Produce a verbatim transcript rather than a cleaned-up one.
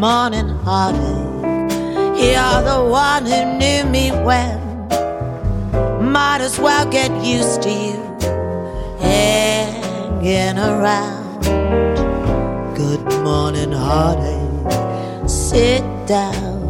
morning, heartache. You're the one who knew me when. Might as well get used to you hanging around. Good morning, heartache. Sit down.